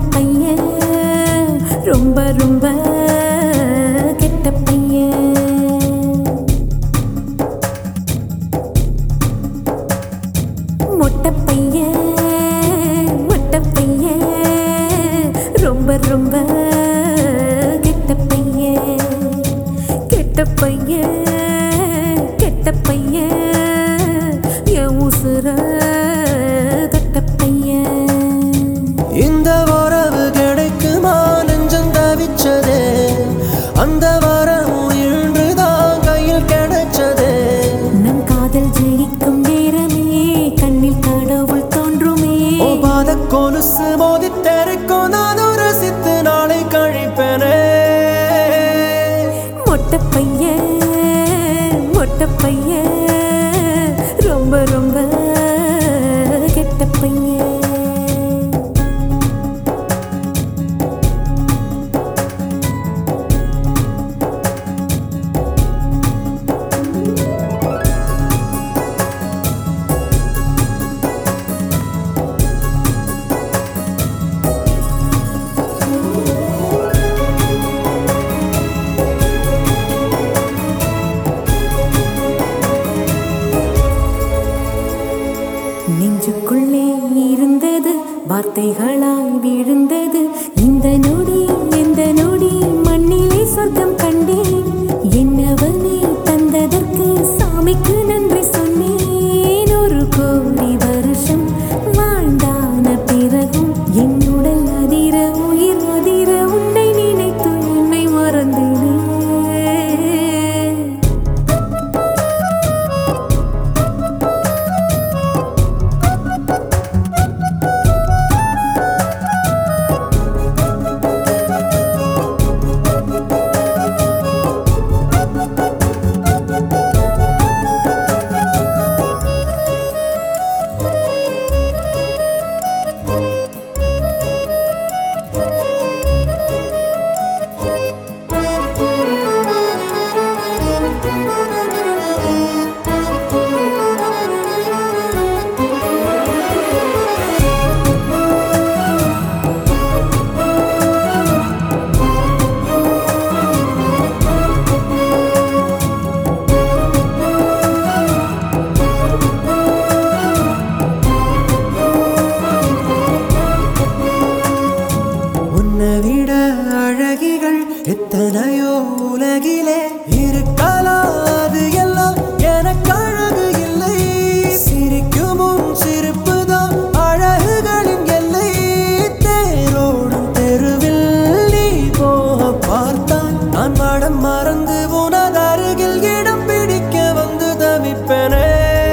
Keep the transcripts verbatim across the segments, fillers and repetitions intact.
பையன் ரொம்ப ரொம்ப கெட்ட பையன். மொட்டை பையன் மொட்டை பையன் ரொம்ப ரொம்ப கெட்ட பையன். கெட்ட பையன் கெட்ட பையன் என் உசுர கெட்ட பையன். இந்த வரவு கிடைக்குமா நெஞ்சம் தவிச்சதே, அந்த வரவு இன்றுதான் கையில் கிடைச்சதே. நம் காதல் ஜெயிக்கும் நேரமே கண்ணில் கடவுள் தோன்றுமே. ஓ பாத கொலுசு மோதி தெருக்கும் நானும் ரசித்து நாளை கழிப்பேனே. மொட்டை பையன் மொட்டை பையன் ரொம்ப ரொம்ப கெட்ட பையன். நெஞ்சுக்குள்ளே இருந்தது வார்த்தைகளாய் விழுந்தது. இந்த நொடி இந்த நொடி மண்ணிலே சொர்க்கம் கண்டேன். என்னவனே தந்ததற்கு சாமிக்கு நன்றி சொன்னேன். ஒரு கோடி வருஷம் வாழ்ந்தான பிறகும் என் உடல் அதிர உயிர் அதிர உன்னை நினைத்து என்னை மறந்தேனே. விட அழகிகள் எத்தனையோ உலகிலே இருக்கலாம், அது எல்லாம் எனக்கு அழகு இல்லை. சிரிக்குமும் சிரிப்புதான் அழகுகளின் எல்லை. தேரோடும் தெருவில் நீ போக பார்த்தான் நான் மடம் மறந்து உனது அருகில் இடம் பிடிக்க வந்து தவிப்பேனே.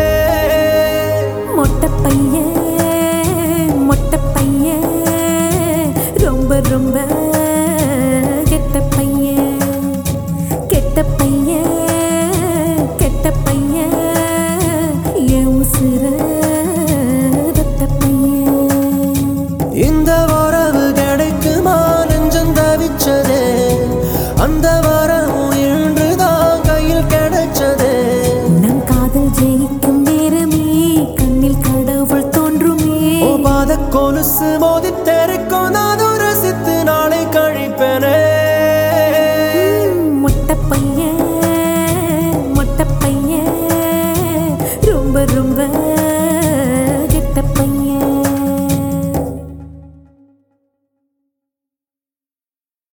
மொட்டை பையன் மொட்டை பையன் ரொம்ப ரொம்ப கெட்ட பையன். கெட்ட பையன் கெட்ட பையன் என் உசுர கெட்ட பையன். இந்த வரவு கிடைக்குமா நெஞ்சம் தவிச்சதே, அந்த வரவு இன்றுதான் கையில் கிடைச்சதே. நம் காதல் ஜெயிக்கும் நேரமே கண்ணில் கடவுள் தோன்றுமே. ஓ பாத கொலுசு மோதி தெருக்கும் நானும் ரசித்து நாளை கழிப்பேனே. மொட்டை பையன் மொட்டை பையன் ரொம்ப ரொம்ப